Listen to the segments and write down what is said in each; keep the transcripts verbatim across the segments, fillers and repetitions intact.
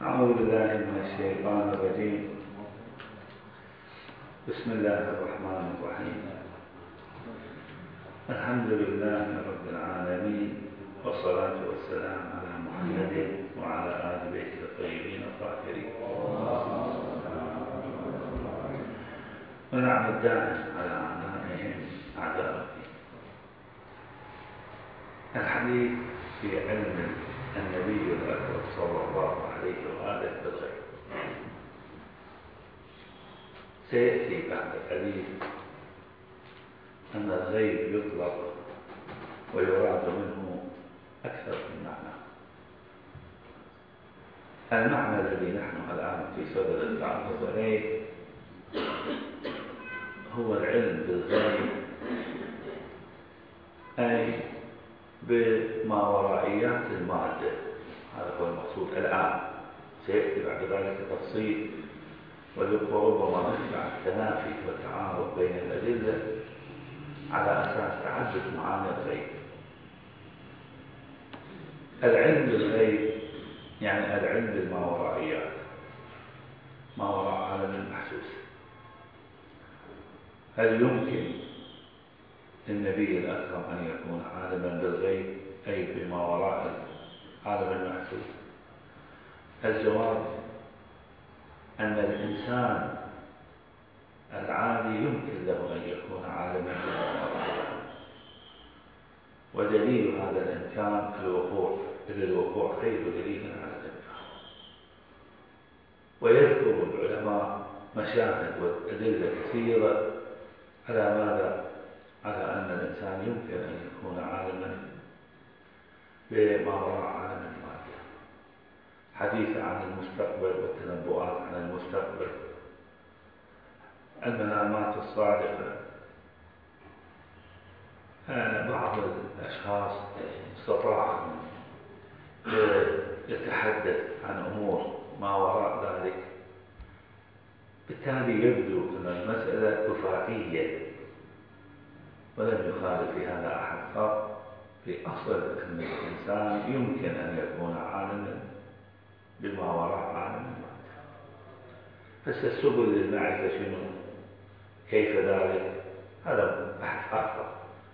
أعوذ بالله من الشيطان الرجيم. بسم الله الرحمن الرحيم. الحمد لله رب العالمين، والصلاة والسلام على محمد وعلى آل بيته الطيبين الطاهرين، ونعم الدائم على أعدائهم أعداء الدين. الحديث في علم النبي الأكرم صلى الله عليه وآله بالغيب. سيأتي بعد قليل أن الغيب يطلق ويراد منه أكثر من معنى. المعنى الذي نحن الآن في صدد التعرض عليه هو العلم بالغيب، أي بما ورائيات المادة. هذا هو المقصود الآن. سيأتي بعد ذلك تفصيل، وربما نشرع التنافي والتعارض بين الأدلة على أساس تعدد معاني الغيب. العلم بالغيب يعني العلم بالماورائيات، ما وراء عالم المحسوس. هل يمكن للنبي الأكرم أن يكون عالما بالغيب، أي بما وراء عالم المحسوس؟ الجواب أن الإنسان العالي يمكن له أن يكون عالما بما وراء، ودليل هذا الإمكان الوقوع، إذ الوقوع خير دليل على الإمكان. ويذكر العلماء مشاهد وأدلة كثيرة على ماذا؟ على أن الإنسان يمكن أن يكون عالما بما وراء عالم المادة. حديث عن المستقبل والتنبؤات عن المستقبل، المنامات الصادقة. بعض الأشخاص استطاع أن يتحدث عن أمور ما وراء ذلك، بالتالي يبدو أن المسألة كفائية، ولم يخالف في هذا أحد. قط في أصل أن الإنسان يمكن أن يكون عالما بما وراء عالم المادة. بس السبل للمعرفة شنو؟ كيف ذلك؟ هذا بحث آخر.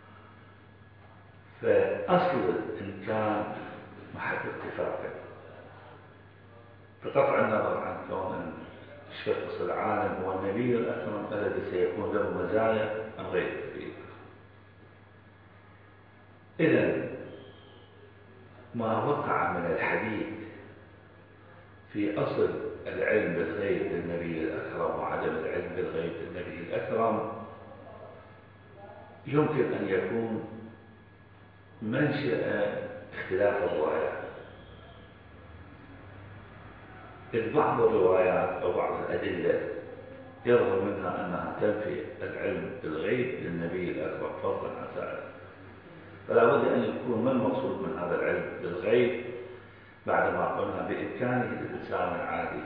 فأصل الإمكان محل اتفاق، بقطع النظر عن كون الشخص العالم هو النبي الأكرم الذي سيكون له مزايا أم غير ذلك. إذن ما وقع من الحديث في أصل العلم بالغيب للنبي الأكرم وعدم العلم بالغيب للنبي الأكرم يمكن أن يكون منشأ اختلاف الروايات. إذ بعض الروايات أو بعض الأدلة يظهر منها أنها تنفي العلم بالغيب للنبي الأكرم فضلا عن سائره. فلا بد أن يكون ما المقصود من هذا العلم بالغيب بعدما قلنا بإمكانه للإنسان العادي.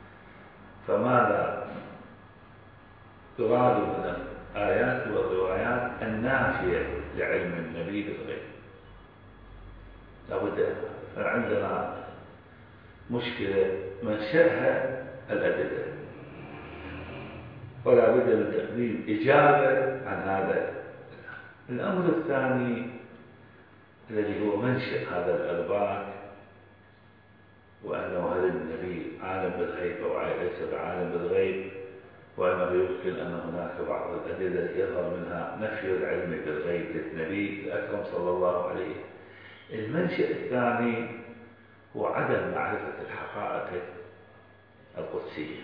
فماذا يراد من الآيات والروايات النافية لعلم النبي بالغيب؟ لا بد. فعندنا مشكلة منشأها الأدلة، ولا بد من تقديم إجابة عن هذا. الأمر الثاني الذي هو منشأ هذا الأرباك، وأنه هل النبي عالم بالغيب أو ليس بعالم بالغيب، وأنه يمكن أن هناك بعض الأدلة يظهر منها نفي العلم بالغيب للنبي الأكرم صلى الله عليه. المنشأ الثاني هو عدم معرفة الحقائق القدسية.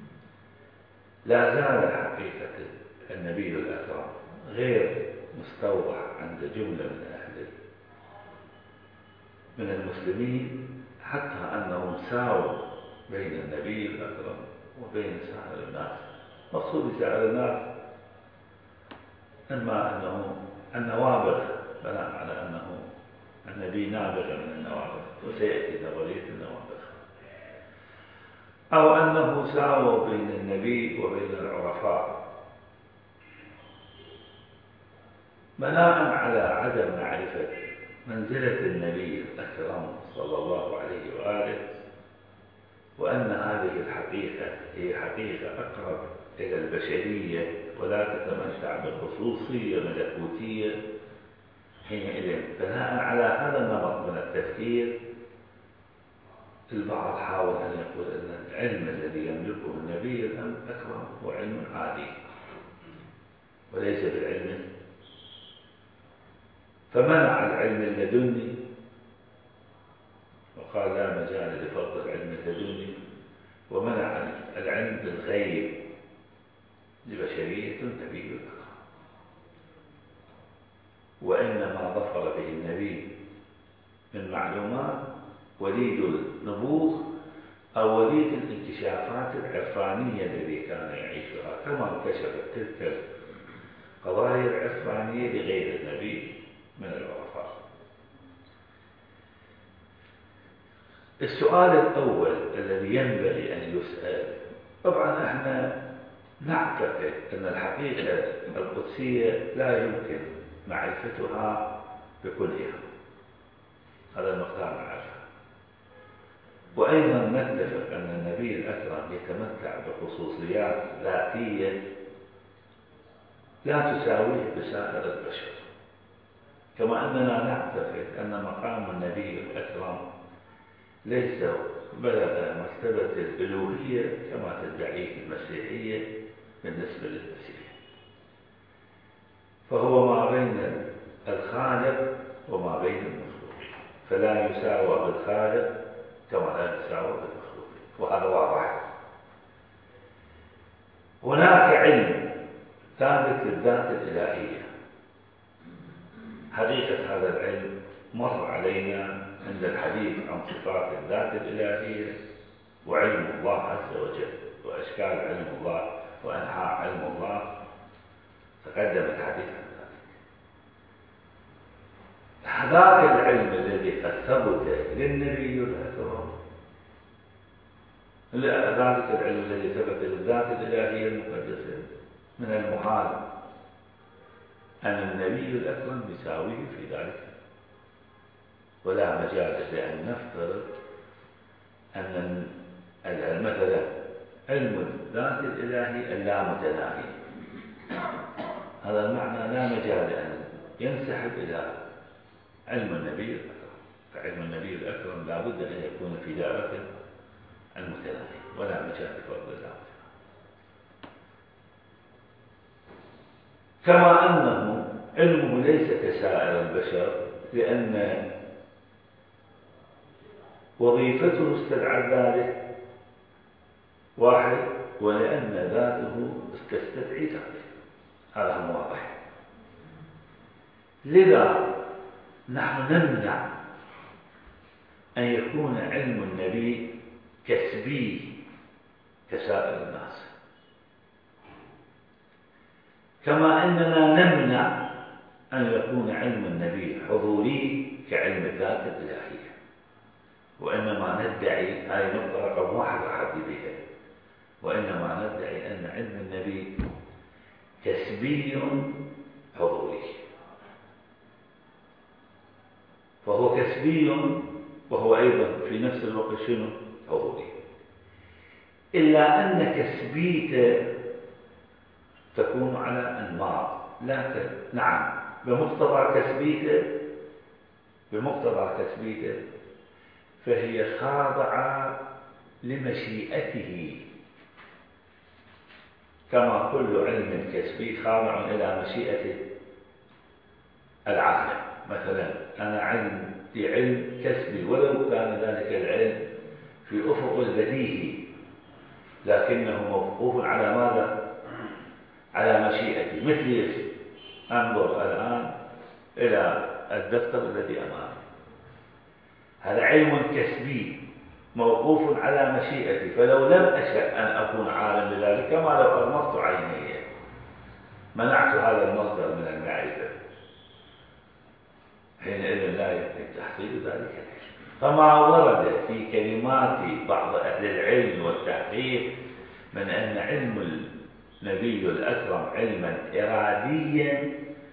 لا زال حقيقة النبي الأكرم غير مستوضح عند جملة من أهل من المسلمين، حتى أنهم ساووا بين النبي الأكرم وبين سائر الناس. مقصود سائر الناس إما أنه النوابغ، بناء على أنه النبي نابغ من النوابغ، وسيأتي نظرية النوابغ، أو أنه ساووا بين النبي وبين العرفاء، بناء على عدم معرفة منزلة النبي الأكرم صلى الله عليه وآله الحقيقة هي حقيقة أقرب إلى البشرية ولا تتمتع بخصوصية ملكوتية، حينئذ بناء على هذا النمط من التفكير البعض حاول أن يقول أن العلم الذي يملكه النبي الأكرم هو علم عادي وليس بالعلم، فمنع العلم اللدني وقال لا مجال لفرض العلم اللدني، ومنع العلم بالغيب لبشرية النبي الأكرم، وإنما ظفر به النبي من معلومات وليد النبوغ أو وليد الانكشافات العرفانية الذي كان يعيشها، كما انكشفت تلك القضايا العرفانية لغير النبي من العرفاء. السؤال الأول الذي ينبغي أن يسأل، طبعا احنا نعتقد أن الحقيقة القدسية لا يمكن معرفتها بكلها، هذا المقدار نعرفه، وأيضا نتفق أن النبي الأكرم يتمتع بخصوصيات ذاتية لا تساويه بسائر البشر، كما أننا نعتقد أن مقام النبي الأكرم ليس بلغ مرتبة الألوهية كما تدعيه المسيحية بالنسبة للمسيح، فهو ما بين الخالق وما بين المخلوق، فلا يساوى بالخالق كما لا يساوى بالمخلوق، وهذا واضح. هناك علم ثابت للذات الإلهية، حقيقة هذا العلم مر علينا عند الحديث عن صفات الذات الإلهية وعلم الله عز وجل وأشكال علم الله وأنحاء علم الله، تقدم الحديث عن ذلك. هذاك العلم الذي قد ثبت للنبي الأكرم، ذلك العلم الذي ثبت للذات الإلهية المقدسة، من المحال أن النبي الأكرم يساويه في ذلك، ولا مجال لأن نفترض أن مثلا علم الذات الإلهي اللامتناهي، هذا المعنى لا مجال لأن ينسحب إلى علم النبي الأكرم، فعلم النبي الأكرم لا بد أن يكون في دائرة المتناهي ولا مجال لفرض الله، كما أنه علمه ليس كسائر البشر لأن وظيفته استدعت ذلك واحد، ولأن ذاته تستدعي ذلك، هذا هو واضح. لذا نحن نمنع أن يكون علم النبي كسبي كسائر الناس، كما أننا نمنع أن يكون علم النبي حضوري كعلم الذات الإلهية، وإنما ندعي، هذه نقطة رقم واحد أحدي بها، وإنما ندعي أن علم النبي كسبي حضوري، فهو كسبي وهو أيضا في نفس الوقت شنو؟ حضوري، إلا أن كسبيته تكون على أنماط، لكن نعم بمقتضى كسبيته بمقتضى كسبيته فهي خاضعة لمشيئته، كما كل علم كسبي خاضع إلى مشيئة العالم. مثلا أنا عندي علم كسبي ولو كان ذلك العلم في أفق البديهي، لكنه موقوف على ماذا؟ على مشيئتي. مثل أنظر الآن إلى الدفتر الذي أمامي، هذا علم كسبي موقوف على مشيئتي، فلو لم أشأ أن أكون عالم بذلك، كما لو أغمضت عيني منعت هذا المصدر من المعرفة، حينئذ لا يمكن تحصيل ذلك العلم. فما ورد في كلمات بعض أهل العلم والتحقيق من أن علم النبي الأكرم علما إراديا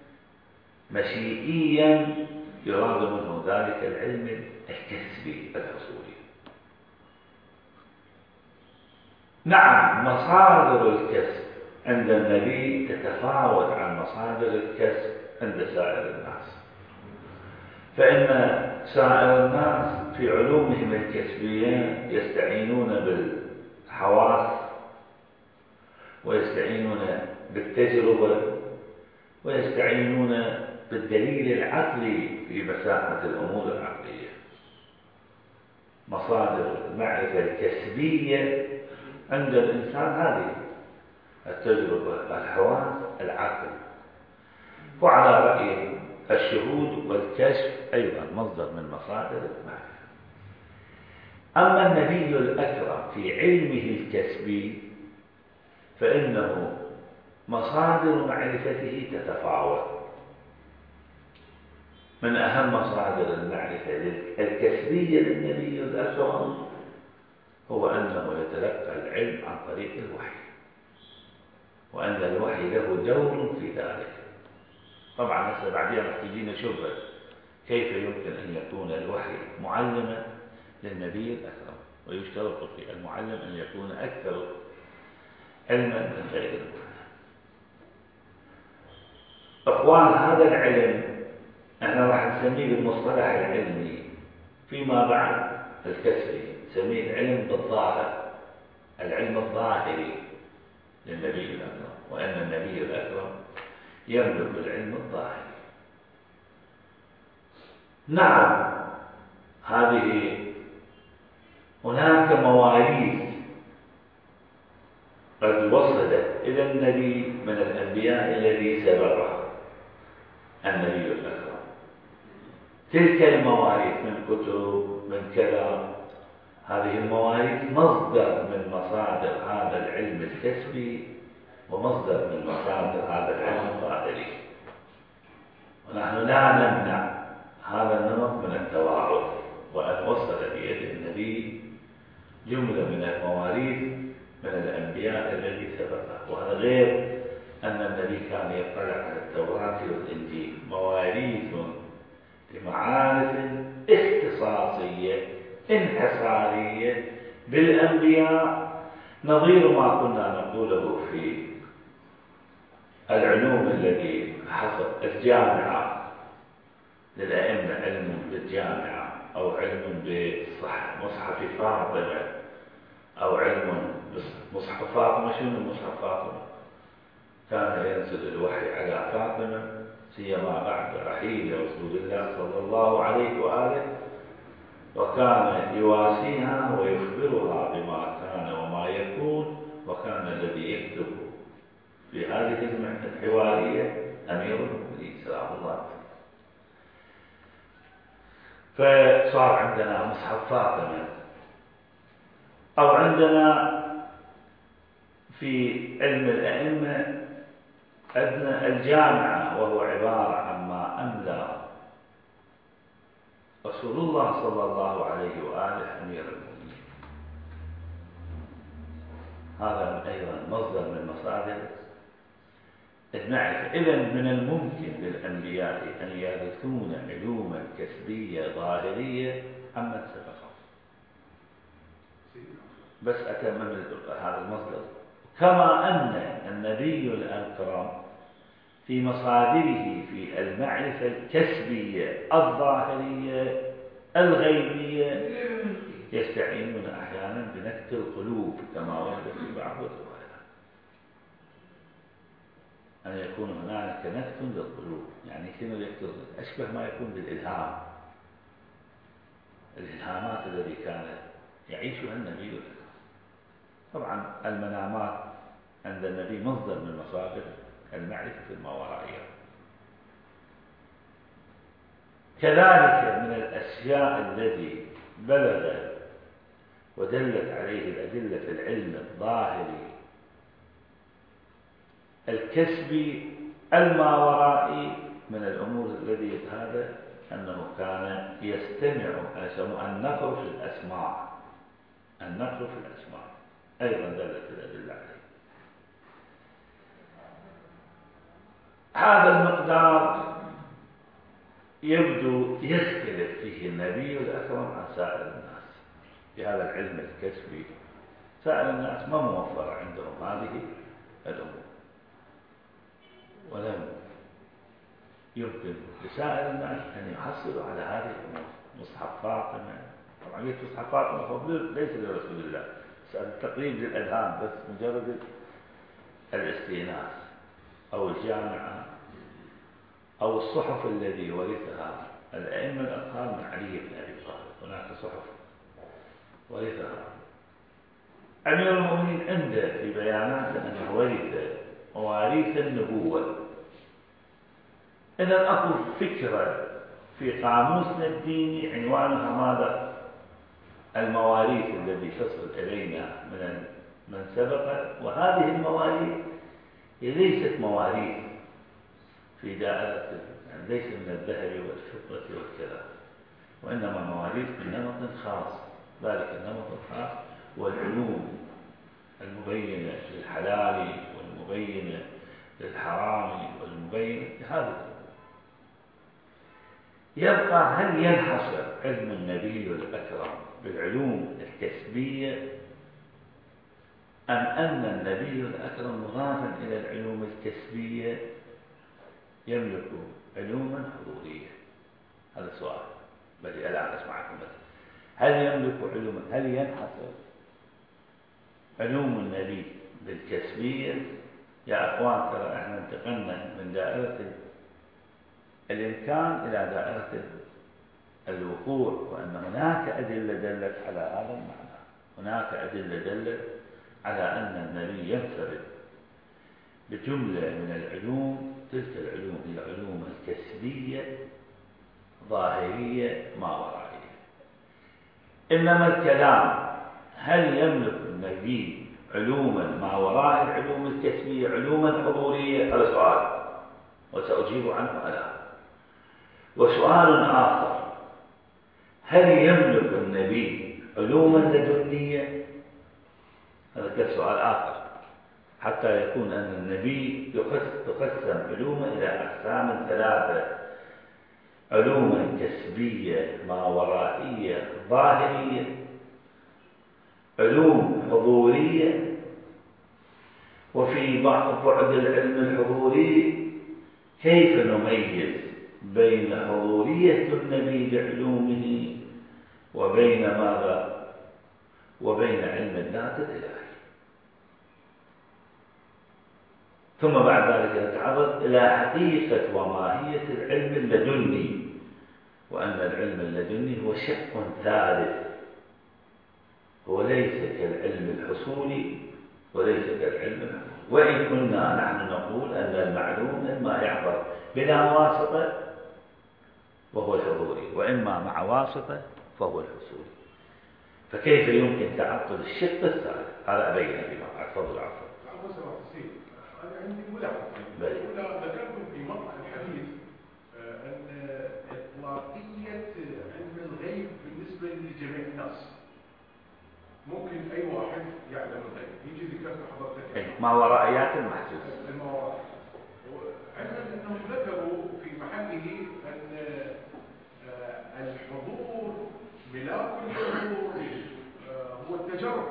مشيئيا يراد منه ذلك العلم الكسبي الحصولي. نعم، مصادر الكسب عند النبي تتفاوت عن مصادر الكسب عند سائر الناس. فإن سائر الناس في علومهم الكسبية يستعينون بالحواس، ويستعينون بالتجربة، ويستعينون بالدليل العقلي في مساحة الأمور العقلية. مصادر المعرفة الكسبية عند الإنسان هذه التجربة، الحواس، العقل. وعلى رأي الشهود والكشف أيضا مصدر من مصادر المعرفة. أما النبي الأكرم في علمه الكسبي فإنه مصادر معرفته تتفاوت. من أهم مصادر المعرفة الكسبية للنبي الأكرم هو أنه يتلقى العلم عن طريق الوحي، وأن الوحي له دور في ذلك. طبعا هسه بعدين راح تجينا شبهة كيف يمكن أن يكون الوحي معلما للنبي الأكرم، ويشترط في المعلم أن يكون أكثر علما من غير المعلم. أخوان، هذا العلم احنا راح نسميه بالمصطلح العلمي فيما بعد الكسبي، نسميه العلم بالظاهر، العلم الظاهري للنبي الأكرم، وأن النبي الأكرم يملك العلم الظاهري. نعم، هذه هناك مواريث قد وصلت إلى النبي من الأنبياء الذي سبقه النبي الأكرم. تلك المواريث من كتب، من كلام، هذه المواريث مصدر من مصادر هذا العلم الكسبي، ومصدر من مصادر هذا العلم الظاهري. ونحن لا نمنع هذا النمط من التوارث، وأن وصل بيد النبي جملة من المواريث من الأنبياء الذي سبقه. وهذا غير أن النبي كان يطلع على التوراة والإنجيل، مواريث لمعارف اختصاصية انحصارية بالأنبياء، نظير ما كنا نقوله في العلوم الذي حصل الجامعة للأئمة، علم بالجامعة، أو علم بمصحف فاطمة، أو علم بمصحف فاطمة. شنو مصحف فاطمة؟ كان ينزل الوحي على فاطمة سيما بعد رحيل رسول الله صلى الله عليه وآله، وكان يواسيها ويخبرها بما كان وما يكون، وكان الذي يكتب في هذه الحوارية أمير المؤمنين سلام الله عليه. فصار عندنا مصحف فاطمة، أو عندنا في علم الأئمة عندنا الجامعة، وهو عبارة عن ما أملى رسول الله صلى الله عليه وآله أمير المؤمنين. هذا أيضا مصدر من مصادر المعرفة. إذن من الممكن للأنبياء أن يرثون علوما كسبية ظاهرية عمن سبقهم. بس أتمم هذا المصدر. كما أن النبي الأكرم في مصادره في المعرفة الكسبية الظاهرية الغيبية يستعينون أحيانا بنكت القلوب، كما ورد في بعض الروايات أن يكون هناك نكت للقلوب. يعني شنو يكتب؟ أشبه ما يكون بالإلهام، الإلهامات التي كانت يعيشها النبي الأكرم. طبعا المنامات عند النبي مصدر من مصادر المعرفة الماورائية. كذلك من الأشياء التي بلغت ودلت عليه الأدلة في العلم الظاهري الكسبي الماورائي من الأمور الذي هذا أنه كان يستمع، يسمى النقر في الأسماع، النقر في الأسماع أيضا دلت الأدلة عليه. هذا المقدار يبدو يختلف فيه النبي الأكرم عن سائر الناس في هذا العلم الكسبي سائر الناس ما موفرة عندهم هذه الأمور، ولم يمكن لسائر الناس أن يحصلوا على هذه الأمور. مصحف فاطمة، طبعا قلت مصحف فاطمة فضل ليس لرسول الله، التقريب للأذهان بس، مجرد الاستئناس، أو الجامعة، أو الصحف الذي ورثها الأئمة الأطهار من علي بن أبي طالب. هناك صحف ورثها أمير المؤمنين عنده في بياناته أنه ورث مواريث النبوة. إذا أكو فكرة في قاموسنا الديني عنوانها ماذا؟ المواريث التي تصل إلينا من من سبق. وهذه المواريث هي ليست مواريث في دائرة، يعني ليس من الذهب والفضة والكذا، وإنما مواريث من نمط خاص. ذلك النمط الخاص والعلوم المبينة للحلال والمبينة للحرام والمبينة لهذا. يبقى هل ينحصر علم النبي الأكرم بالعلوم الكسبية، أم أن النبي الأكرم مضافا إلى العلوم الكسبية يملك علوما حضورية؟ هذا السؤال بدي الآن أسمعكم. بس هل يملك علوما، هل ينحصر علوم النبي بالكسبية؟ يا أخوان ترى احنا انتقلنا من دائرة الإمكان إلى دائرة الوقوع، وأن هناك أدلة دلت على هذا المعنى. هناك أدلة دلت على أن النبي ينفرد بجملة من العلوم. تلك العلوم هي علوم الكسبية ظاهرية ما ورائية. إنما الكلام هل يملك النبي علوما ما وراء العلوم الكسبية، علوما حضورية؟ هذا سؤال وسأجيب عنه الآن. وسؤال آخر، هل يملك النبي علوما لدنية؟ هذا سؤال آخر، حتى يكون أن النبي يقسم علوما إلى أقسام ثلاثة: علوما كسبية ما ورائية ظاهرية، علوم حضورية. وفي بعض بعد العلم الحضوري كيف نميز بين حضورية النبي بعلومه وبين ماذا؟ وبين علم الذات الإلهي. ثم بعد ذلك نتعرض إلى حقيقة وماهية العلم اللدني، وأن العلم اللدني هو شق ثالث، هو ليس كالعلم الحصولي وليس كالعلم الحضوري. وإن كنا نحن نقول أن المعلوم إما يحضر بلا واسطة وهو الحضوري، وإما مع واسطة فهو الحصولي. فكيف يمكن تعطل الشق الثالث؟ هذا أبينه فيما بعد. تفضل. عفوا. أنا عندي ملاحظة. ذكرتم في مطلع الحديث أن إطلاقية علم الغيب بالنسبة لجميع الناس، ممكن أي واحد يعلم الغيب. يجي ذكرت حضرتك ما ورائيات المحسوس، الموارد، علما أنهم ذكروا في محله أن الحضور ملاك الحضور هو التجرب.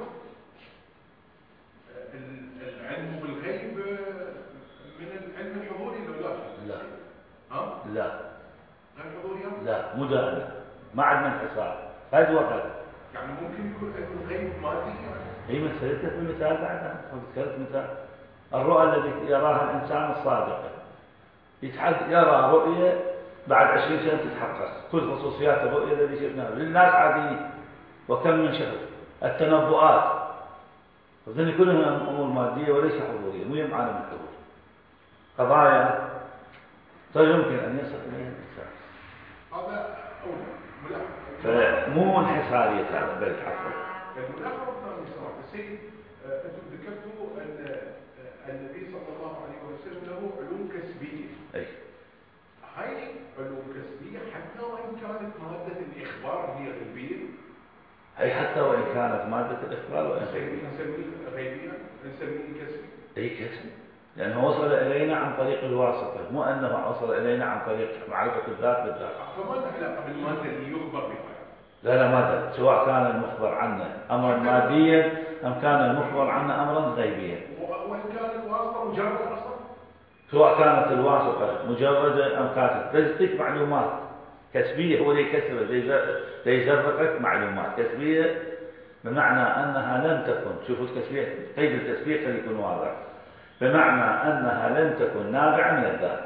العلم بالغيب من العلم الحضوري ولا لا؟ لا. ها؟ لا. غير حضوري؟ لا، مدانة، ما عندنا انحصار. هذا وقت. يعني ممكن يكون علم الغيب مادي يعني؟ هي مثلتك بالمثال بعدها، ذكرت مثال الرؤى التي يراها الإنسان الصادق، يتحقق يرى رؤية بعد عشرين سنة تتحقق كل خصوصيات الرؤية التي شفناها للناس عاديين، وكم من شهر. التنبؤات وذن كلها أمور مادية وليس حضورية، مو يم عالم الحضور، قضايا طيب يمكن أن يصل إليها الإنسان. هذا أولا ملاحظة، فمو انحصارية هذا بل حفظ. الملاحظة الثانية صراحة السيد، أنتم ذكرتوا أن النبي صلى الله عليه وسلم له علوم كسبية. أي. هاي علوم كسبية حتى وإن كانت مادة الإخبار هي غيبية. أي حتى وإن كانت مادة الإخبار وإن غيبية. نسميه غيبية، نسميه كسبي. أي كسب، لأنه وصل إلينا عن طريق الواسطة، مو أنه وصل إلينا عن طريق معرفة الذات بالذات. فما له علاقة بالمادة اللي يخبر بها؟ لا لا ما دل، سواء كان المخبر عنه أمرا ماديا أم كان المخبر عنه أمرا غيبيا. وإن كان الواسطة مجرد أصلا؟ سواء كانت الواسطة مجردة أم كانت تجدك معلومات كسبية، هو اللي يكسبه زي يزرقك معلومات كسبية، بمعنى أنها لم تكن، شوفوا التسبيح، قيد التسبيح خلي يكون واضح، بمعنى أنها لم تكن نابعة من الذات،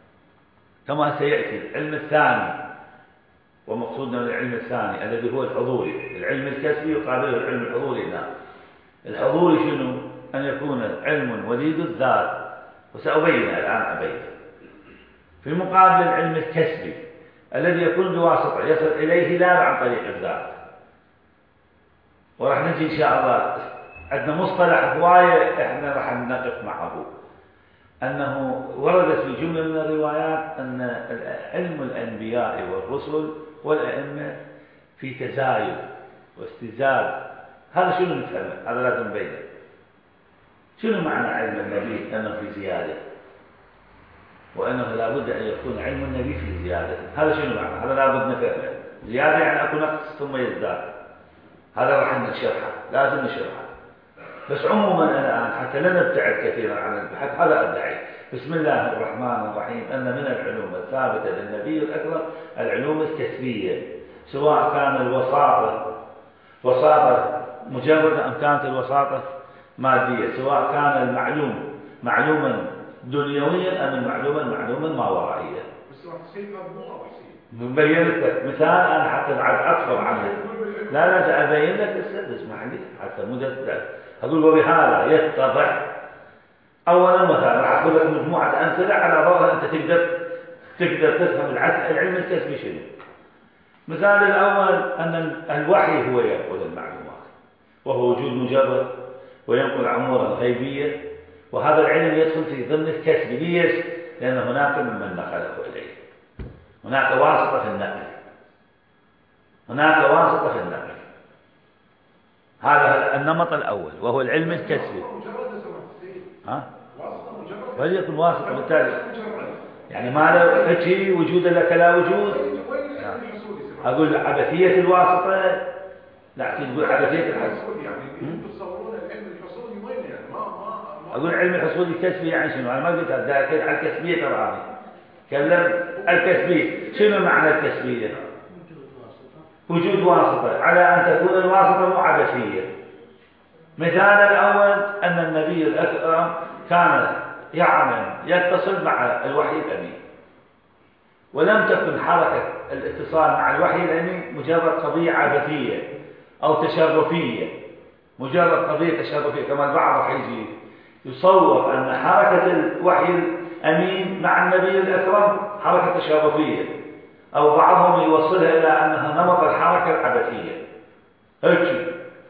كما سيأتي العلم الثاني، ومقصودنا العلم الثاني الذي هو الحضوري. العلم الكسبي يقابله العلم الحضوري. نعم، الحضوري شنو؟ أن يكون علم وليد الذات، وسأبينه الآن أبين. في مقابل العلم الكسبي الذي يكون بواسطة يصل إليه لا عن طريق الذات. وراح نجي إن شاء الله عندنا مصطلح هواية إحنا راح نقف معه، أنه وردت في جملة من الروايات أن علم الأنبياء والرسل والأئمة في تزايد واستزاد. هذا شنو نفهمه؟ هذا لازم نبينه. شنو معنى علم النبي؟ أنه في زيادة، وأنه لا بد أن يكون علم النبي في زيادة. هذا شنو معنى؟ هذا لا بد نفهمه. زيادة يعني أكو نقص ثم يزداد. هذا راح نشرحه، لازم نشرحه. بس عموما الآن حتى لا نبتعد كثيرا عن البحث، هذا أدعي. بسم الله الرحمن الرحيم أن من العلوم الثابتة للنبي الأكرم العلوم الكسبية، سواء كان الوساطة وساطة مجردة أم كانت الوساطة مادية، سواء كان المعلوم معلوما دنيويا أم المعلوما معلوما ما ورائيا. بس راح تصير مو مبين لك مثال أنا حتى بعد أكثر عنه. لا لا أبين لك بس اسمح لي حتى مو أقول وبهذا يتضح. أولا مثلا راح أقول لك مجموعة أمثلة على ضوءها أنت تقدر تقدر تفهم العلم الكسبي شنو. مثال الأول أن الوحي هو ينقل المعلومات، وهو وجود مجرد وينقل أمورا غيبية، وهذا العلم يدخل في ضمن الكسب. ليش؟ لأن هناك ممن نقله إليه، هناك واسطة في النقل، هناك واسطة في النقل. هذا النمط الأول وهو العلم الكسبي. ها؟ وليكن واسطة بالتالي يعني ما له وجه وجود لك لا وجود. أقول عبثية الواسطة، لا تقول عبثية الحصول. يعني تصورون العلم الحصولي وين يعني ما ما أقول علم الحصول الكسبي يعني شنو؟ أنا ما قلت هذا على الكسبية ترى كلم الكسبية. شنو معنى الكسبية؟ وجود واسطة، على أن تكون الواسطة مو عبثية. مثال الأول أن النبي الأكرم كان يعمل يتصل مع الوحي الأمين، ولم تكن حركة الاتصال مع الوحي الأمين مجرد قضية عبثية أو تشرفية، مجرد قضية تشرفية كما البعض راح يجي يصور أن حركة الوحي الأمين مع النبي الأكرم حركة تشرفية، أو بعضهم يوصلها إلى أنها نمط الحركة العبثية. هيك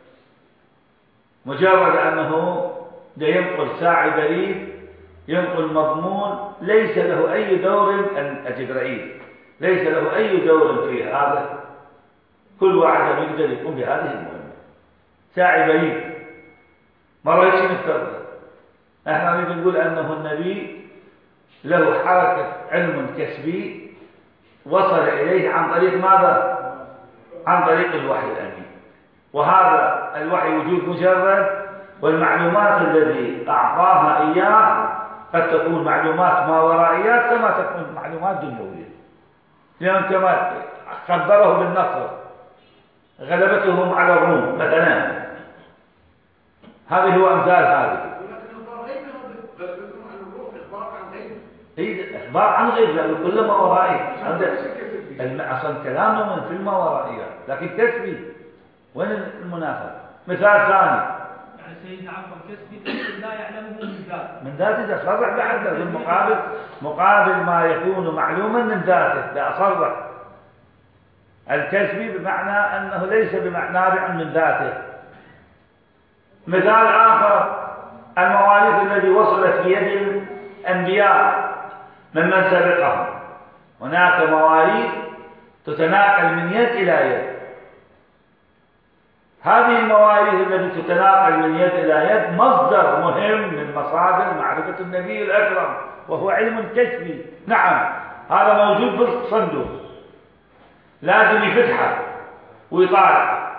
مجرد أنه ده ينقل ساعي بريد، ينقل مضمون ليس له أي دور، الجبرائيل ليس له أي دور في هذا. كل واحد يقدر يقوم بهذه المهمة. ساعي بريد مرة هيك نفترض احنا نريد نقول أنه النبي له حركة علم كسبي وصل إليه عن طريق ماذا؟ عن طريق الوحي الأمين. وهذا الوحي وجود مجرد، والمعلومات الذي أعطاها إياه قد تكون معلومات ما ورائيات كما تكون معلومات دنيوية. لأن كما خبره بالنصر غلبتهم على الروم مثلا، هذه هو أمثال هذه. إخبار عن غيب لأنه كل ما ورائي أصلا كلامنا من في الماورائيات، لكن كسبي وين المنافسة؟ مثال ثاني يعني سيدنا عفوا كسبي لا يعلمه من ذاته، من ذاته ده صرح بعد المقابل مقابل ما يكون معلوما من ذاته، لا أصرح. الكسبي بمعنى أنه ليس بنابع من ذاته. مثال آخر المواريث التي وصلت في يد الأنبياء ممن سبقهم، هناك مواريث تتناقل من يد إلى يد. هذه المواريث التي تتناقل من يد إلى يد مصدر مهم من مصادر معرفة النبي الأكرم، وهو علم كسبي. نعم هذا موجود في الصندوق، لازم يفتحه ويطالع.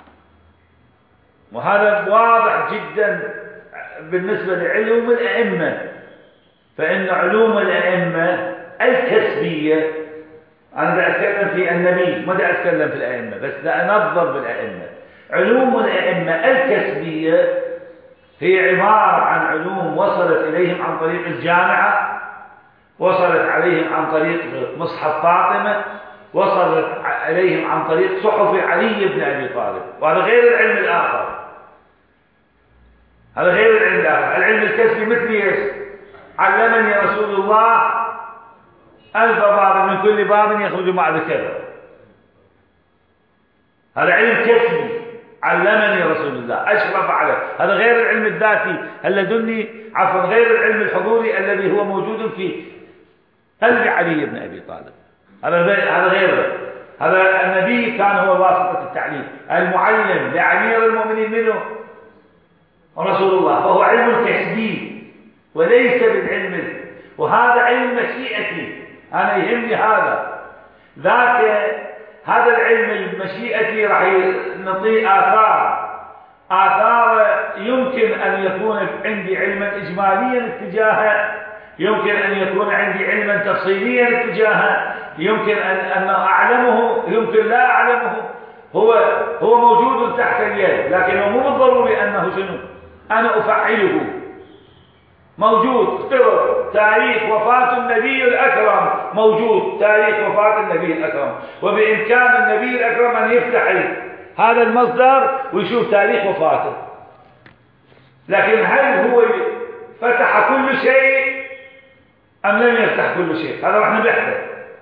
وهذا واضح جدا بالنسبة لعلوم الأئمة، فإن علوم الأئمة الكسبية، أنا دا أتكلم في النبي ما دا أتكلم في الأئمة، بس دا أنظر بالأئمة. علوم الأئمة الكسبية هي عبارة عن علوم وصلت إليهم عن طريق الجامعة، وصلت عليهم عن طريق مصحف فاطمة، وصلت إليهم عن طريق صحف علي بن أبي طالب. وهذا غير العلم الآخر، هذا غير العلم الآخر. العلم الكسبي مثل ايش؟ علمني رسول الله ألف باب من كل باب يخرج مع ذكره. هذا علم كسبي، علمني رسول الله، أشرف عليه. هذا غير العلم الذاتي اللدني، عفوا غير العلم الحضوري الذي هو موجود في قلب علي بن أبي طالب. هذا هذا غيره. هذا النبي كان هو واسطة التعليم، المعلم لأمير المؤمنين منه رسول الله، فهو علم كسبي وليس بالعلم. وهذا علم مشيئتي، أنا يهمني هذا. ذاك هذا العلم المشيئتي راح نعطيه آثار، آثار يمكن أن يكون عندي علما إجماليا اتجاهه، يمكن أن يكون عندي علما تفصيليا اتجاهه، يمكن أن أن أعلمه، يمكن لا أعلمه. هو هو موجود تحت اليد، لكنه مو بالضروري أنه شنو أنا أفعله. موجود. اقرأ تاريخ وفاة النبي الأكرم، موجود تاريخ وفاة النبي الأكرم، وبإمكان النبي الأكرم أن يفتح هذا المصدر ويشوف تاريخ وفاته. لكن هل هو فتح كل شيء أم لم يفتح كل شيء؟ هذا راح نبحثه.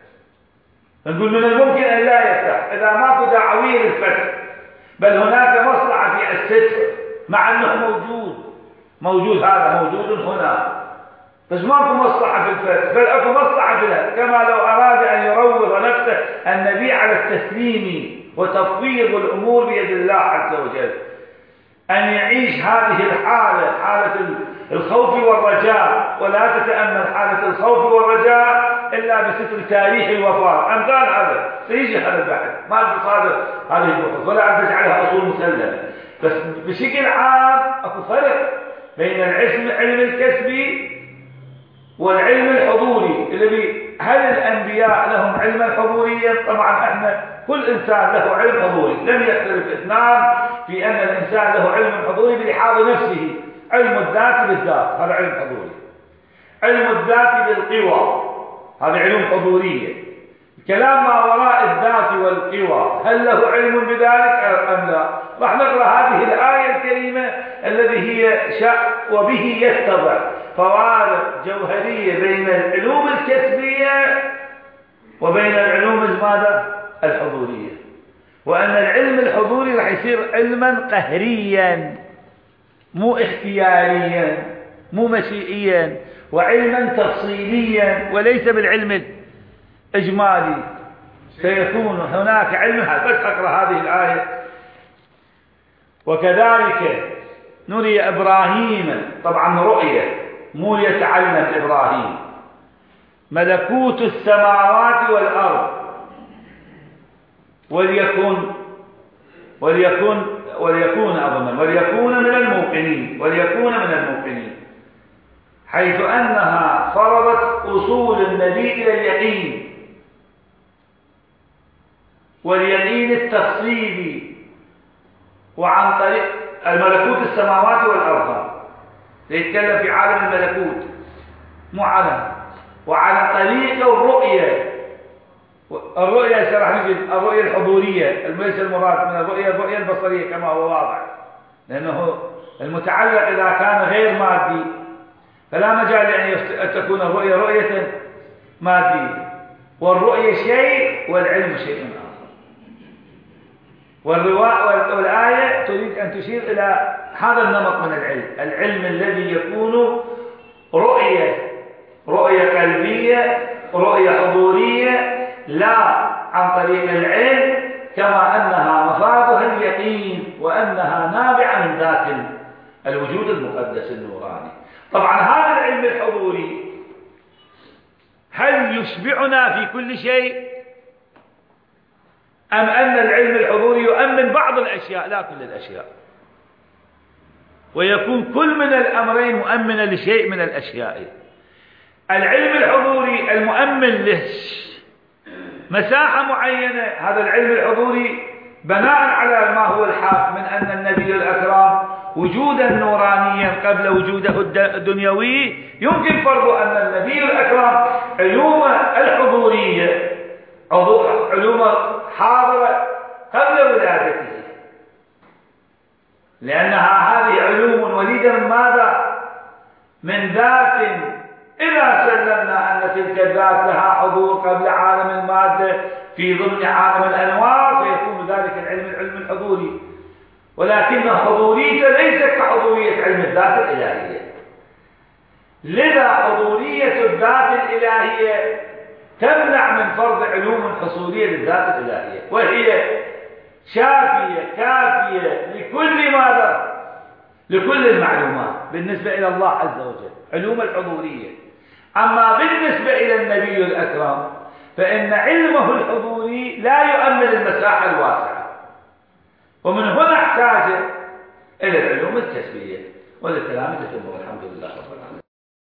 نقول من الممكن أن لا يفتح إذا ماكو دعاوير الفتح، بل هناك مصلحة في الستر، مع أنه موجود موجود هذا موجود هنا، بس ماكو مصلحة في الفتح، بل اكو مصلحة في الهدف. كما لو أراد أن يروض نفسه النبي على التسليم وتفويض الأمور بيد الله عز وجل، أن يعيش هذه الحالة، حالة الخوف والرجاء، ولا تتأمل حالة الخوف والرجاء إلا بستر تاريخ الوفاة. أمثال هذا سيجي هذا البحث، ما تصادف هذه البحوث ولا عم تجعلها أصول مسلمة، بس بشكل عام اكو فرق بين العلم علم الكسبي والعلم الحضوري. الذي هل الأنبياء لهم علما حضوريا؟ طبعا احنا كل إنسان له علم حضوري، لم يختلف اثنان في أن الإنسان له علم حضوري بلحاظ نفسه. علم الذات بالذات هذا علم حضوري، علم الذات بالقوى هذا علم حضورية. كلام ما وراء الذات والقوى هل له علم بذلك أم لا؟ راح نقرأ هذه الآية الكريمة الذي هي شاء وبه يتضح فوارق جوهرية بين العلوم الكسبية وبين العلوم الماذا؟ الحضورية. وأن العلم الحضوري راح يصير علما قهريا مو اختياريا مو مشيئيا، وعلما تفصيليا وليس بالعلم الإجمالي. سيكون هناك علم، بس أقرأ هذه الآية. وكذلك نري إبراهيم، طبعا رؤية مو يتعلم إبراهيم، ملكوت السماوات والأرض وليكون وليكون وليكون أظن وليكون من الموقنين وليكون من الموقنين، حيث أنها فرضت أصول النبي إلى اليقين، واليقين التفصيلي. وعن طريق الملكوت السماوات والأرض يتكلم في عالم الملكوت مو عالم، وعلى طريق الرؤية. الرؤية راح نجد الرؤية الحضورية، ليس المراد من الرؤية الرؤية البصرية كما هو واضح، لأنه المتعلق إذا كان غير مادي فلا مجال أن تكون الرؤية رؤية مادية، والرؤية شيء والعلم شيء آخر. والآية تريد أن تشير إلى هذا النمط من العلم، العلم الذي يكون رؤية رؤية قلبية، رؤية حضورية، لا عن طريق العلم، كما أنها مفادها اليقين وأنها نابعة من ذات الوجود المقدس النوراني. طبعا هذا العلم الحضوري هل يشبعنا في كل شيء أم أن العلم الحضوري يؤمن بعض الأشياء لا كل الأشياء، ويكون كل من الأمرين مؤمنا لشيء من الأشياء. العلم الحضوري المؤمن له مساحة معينة، هذا العلم الحضوري بناء على ما هو الحق من أن النبي الأكرم وجودا نورانيا قبل وجوده الدنيوي، يمكن فرض أن النبي الأكرم علوم الحضورية علوم حاضرة قبل ولادته، لأنها هذه علوم وليدة من ماذا؟ من ذات، إذا سلمنا أن تلك الذات لها حضور قبل عالم المادة في ضمن عالم الأنوار، فيكون ذلك العلم العلم الحضوري، ولكن حضوريته ليست كحضورية علم الذات الإلهية. لذا حضورية الذات الإلهية تمنع من فرض علوم حصولية للذات الإلهية، وهي شافية كافية لكل ماذا؟ لكل المعلومات بالنسبة إلى الله عز وجل، علوم الحضورية. أما بالنسبة إلى النبي الأكرم فإن علمه الحضوري لا يؤمن المساحة الواسعة، ومن هنا احتاج إلى العلوم الكسبية. وللكلام يتم، والحمد لله رب العالمين.